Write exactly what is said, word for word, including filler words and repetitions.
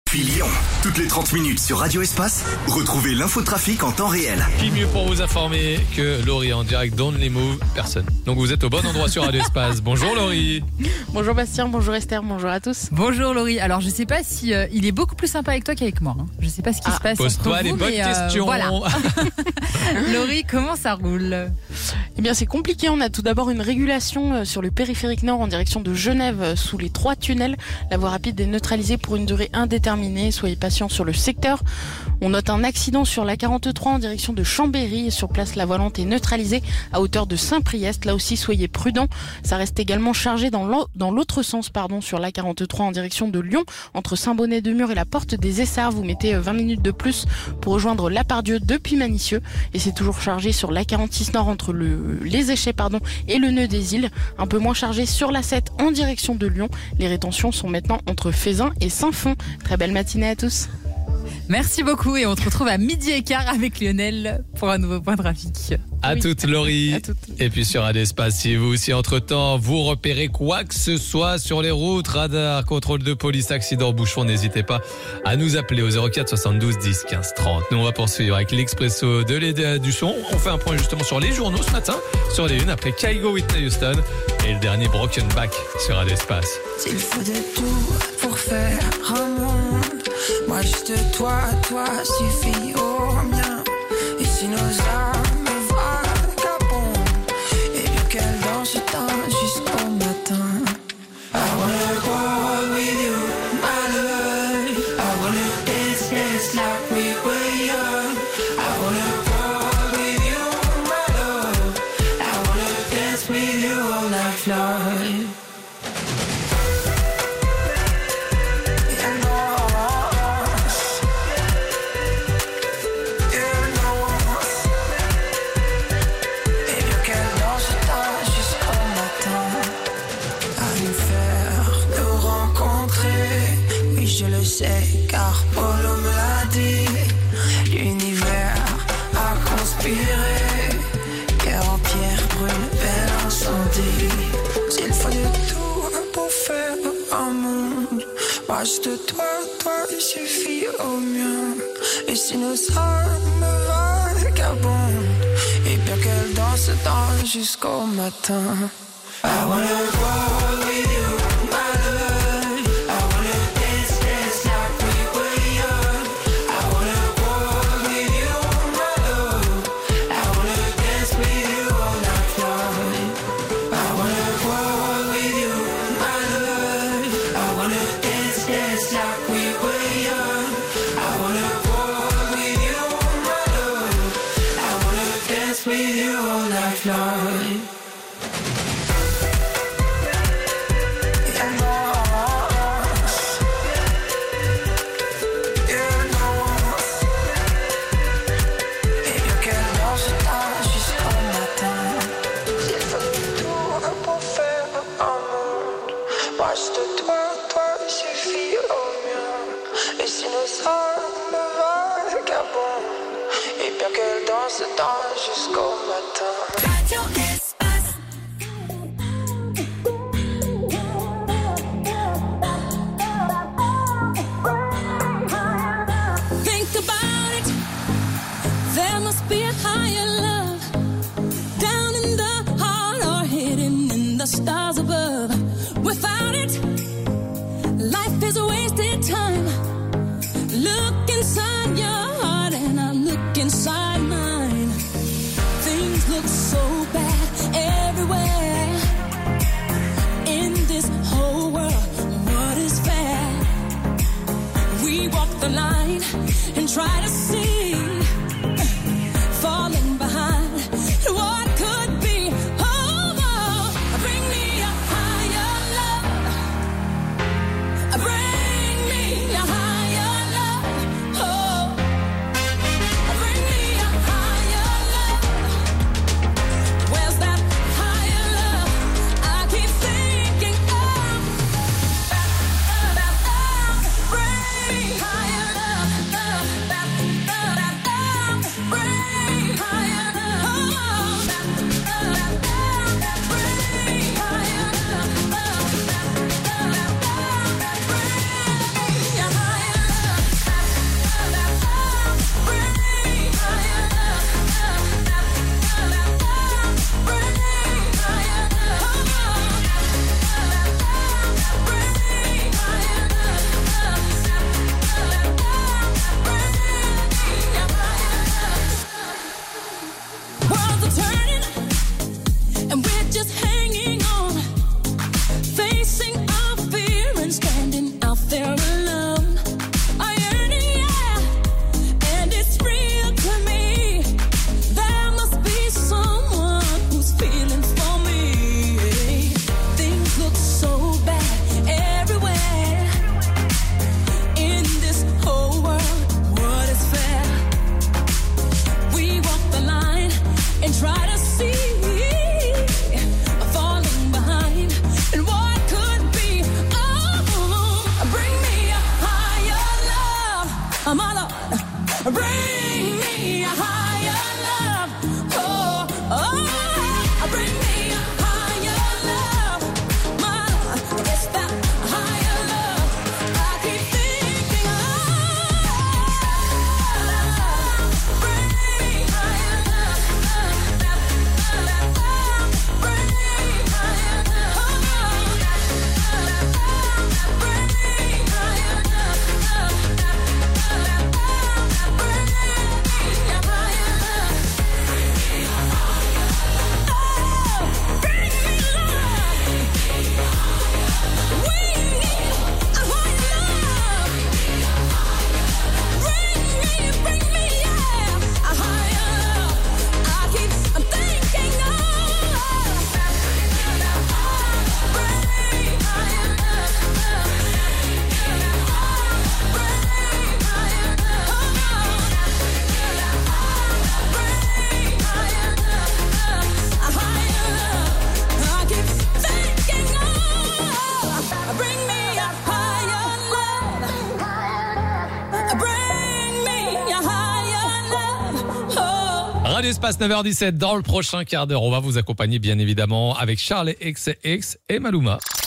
Puis Lyon, toutes les trente minutes sur Radio Espace, retrouvez l'infotrafic en temps réel. Qui mieux pour vous informer que Laurie en direct d'Only Move? Personne. Donc vous êtes au bon endroit sur Radio Espace. Bonjour Laurie. Bonjour Bastien, bonjour Esther, bonjour à tous. Bonjour Laurie. Alors je sais pas si euh, il est beaucoup plus sympa avec toi qu'avec moi. Hein. Je sais pas ce qui Ah, se passe. Pose-toi entre les vous, bonnes mais, euh, questions. Voilà. Laurie, comment ça roule? Eh bien c'est compliqué, on a tout d'abord une régulation sur le périphérique nord en direction de Genève sous les trois tunnels. La voie rapide est neutralisée pour une durée indéterminée, soyez patients sur le secteur. On note un accident sur la quarante-trois en direction de Chambéry. Sur place, la voie lente est neutralisée à hauteur de Saint-Priest. Là aussi, soyez prudents. Ça reste également chargé dans l'autre sens, pardon, sur la quarante-trois en direction de Lyon. Entre Saint-Bonnet-de-Mur et la porte des Essarts, vous mettez vingt minutes de plus pour rejoindre La Part-Dieu depuis Manicieux. Et c'est toujours chargé sur la quarante-six nord entre le, les Échets pardon, et le nœud des îles. Un peu moins chargé sur la sept en direction de Lyon. Les rétentions sont maintenant entre Fézin et Saint-Fond. Très belle matinée à tous. Merci beaucoup et on te retrouve à midi et quart avec Lionel pour un nouveau point trafic. À Oui. toutes Laurie. À toutes. Et puis sur Radio Espace, si vous aussi entre-temps vous repérez quoi que ce soit sur les routes, radar, contrôle de police, accident, bouchon, n'hésitez pas à nous appeler au zéro quatre soixante-douze dix quinze trente. Nous on va poursuivre avec l'expresso de Léda Duchon. On fait un point justement sur les journaux ce matin, sur les unes après Kygo, Whitney Houston et le dernier Broken Back sur Radio Espace. S'il faut de tout pour faire un monde, moi juste toi, toi suffit au mien. Et si nos âmes vagabondent, et bien qu'elles dansent jusqu'au matin. I wanna go with you, my love. I wanna dance, dance like we were young. I wanna go with you, my love. I wanna dance with you all night long. Je le sais car Polo me l'a dit. L'univers a conspiré. Cœur en pierre brûle, bel incendie. S'il faut de tout pour faire un monde, moi juste toi, toi il suffit au mien. Et si nos âmes vagabondent, et bien qu'elles dansent dans jusqu'au matin. I wanna go with you, my love. Jusqu'au matin. Radio Espace. Think about it. There must be a higher love down in the heart or hidden in the stars above. Without it, life is a wasted time. Look inside your heart and I look inside mine. Things look so bad everywhere. In this whole world, what is fair? We walk the line and try to see, falling behind what could be. Oh, oh, bring me a higher love. Bring me a higher love. Oh, bring me a higher love. Where's that higher love? I keep thinking of. Bring me higher love. bring me a higher love. Oh, oh, bring me a higher love. My love, it's that higher love I keep thinking of. Bring me higher love. Bring me higher love. Bring me higher Radio Espace, neuf heures dix-sept. Dans le prochain quart d'heure, on va vous accompagner bien évidemment avec Charles X X et Maluma.